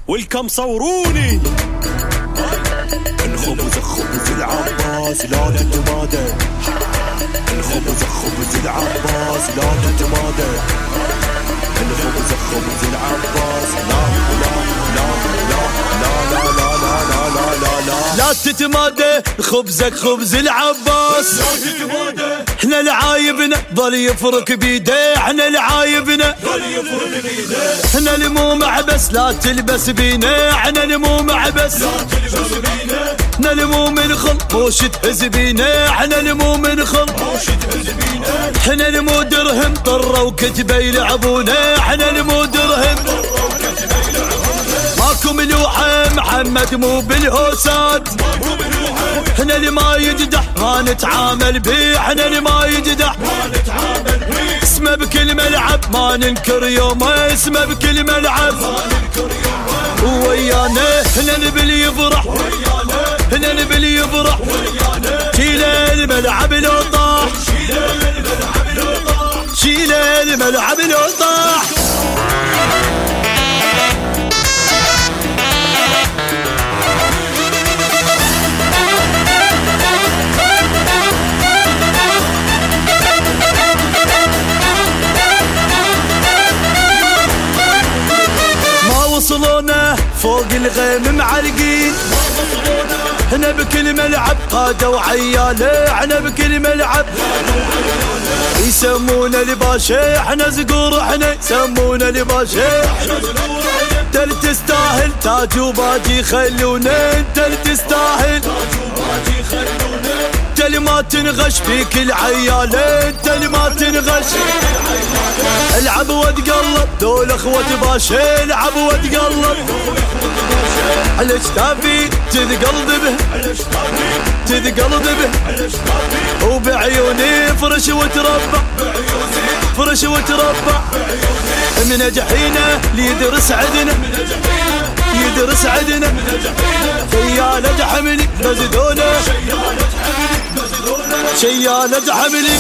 والكم صوروني. الخبز خبز العباس لا تتمادى، الخبز خبز العباس لا تتمادى، الخبز خبز العباس لا لا لا لا لا لا لا لا لا لا لا تتمادى. خبزك خبز العباس لا تتمادى. احنا لعايبنا ظل يفرك بيده، احنا لعايبنا ظل يفرك بيده. احنا المو معبس لا تلبس بينا، احنا المو معبس لا تلبس بينا. احنا المو من خل موش تهز بينا، احنا المو من خل موش تهز بينا. احنا المو درهم طره وكتبه يلعبونا، احنا المو درهم طره وكتبه يلعبونا. ماكو ملوحه محمد مو بالهوسات، احنا اللي ما يجدح ما نتعامل بيه، احنا اللي ما يجدح ما نتعامل بيه. اسمه بكل ملعب ما ننكر يومه، اسمه بكل ملعب ما ننكر يومه. ويانا احنا نبي يفرح، ويانا احنا نبي يفرح، ويانا شيله الملعب لو طاح، شيله الملعب لو طاح، شيله الملعب لو طاح. وصلونا فوق الغيم معلقين، احنا بكل ملعب قادة وعيالة، احنا بكل ملعب يسمونا الباشا، احنا زقور احنا يسمونا الباشا. انت اللي تستاهل تاج وباجي خلونا، انت اللي تستاهل تاج وباجي خلونا. انت اللي ما تنغش فيك العيالة، انت اللي ما تنغش. العب وتقلب دول اخوة باشا، العب وتقلب على شتافي تتقلب به، تتقلب به وبعيوني فرش وتربع، فرش وتربع. من جحينا ليدرس عدنا، يدرس عدنا. شيالة حملي بزدونا، شيالة حملي.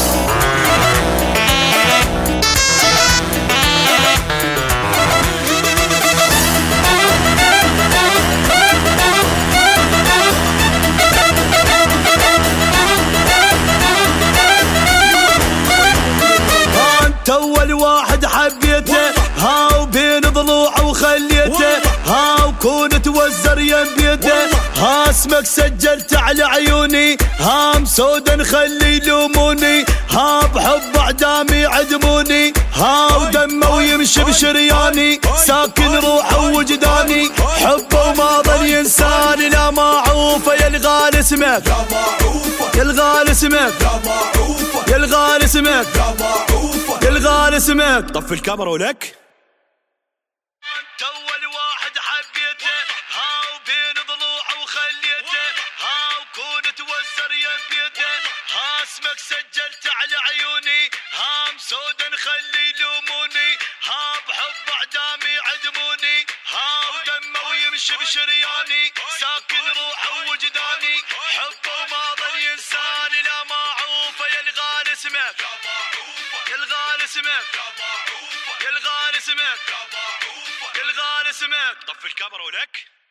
اول واحد حبيته ها وبين ضلوعه وخليته ها وكون توزر يم بيته ها اسمك سجلت على عيوني ها مسودا نخلي يلوموني ها بحب اعدامي عدموني ها ودمه ويمشي بشرياني ساكن روحه ووجداني حبه وما ظل ينساني لا معوفه يا الغالي اسمك يا الغالي اسمك يا الغالي اسمك يا الغالي اسمك. طفي الكاميرا ولك. انت اول واحد حبيته ها وبين ضلوعه وخليته ها وكون توزر يم بيته ها اسمك سجلت على عيوني ها مسودا نخلي يلوموني ها بحب اعدامي عدموني ها ودمه ويمشي بشرياني ساكن روحه ووجداني حبه وما ظل ينساني لا معوفه يا الغالي اسمك يا الغالي اسمك يا الغالي اسمك يا الغالي اسمك. طفي الكاميرا ولك.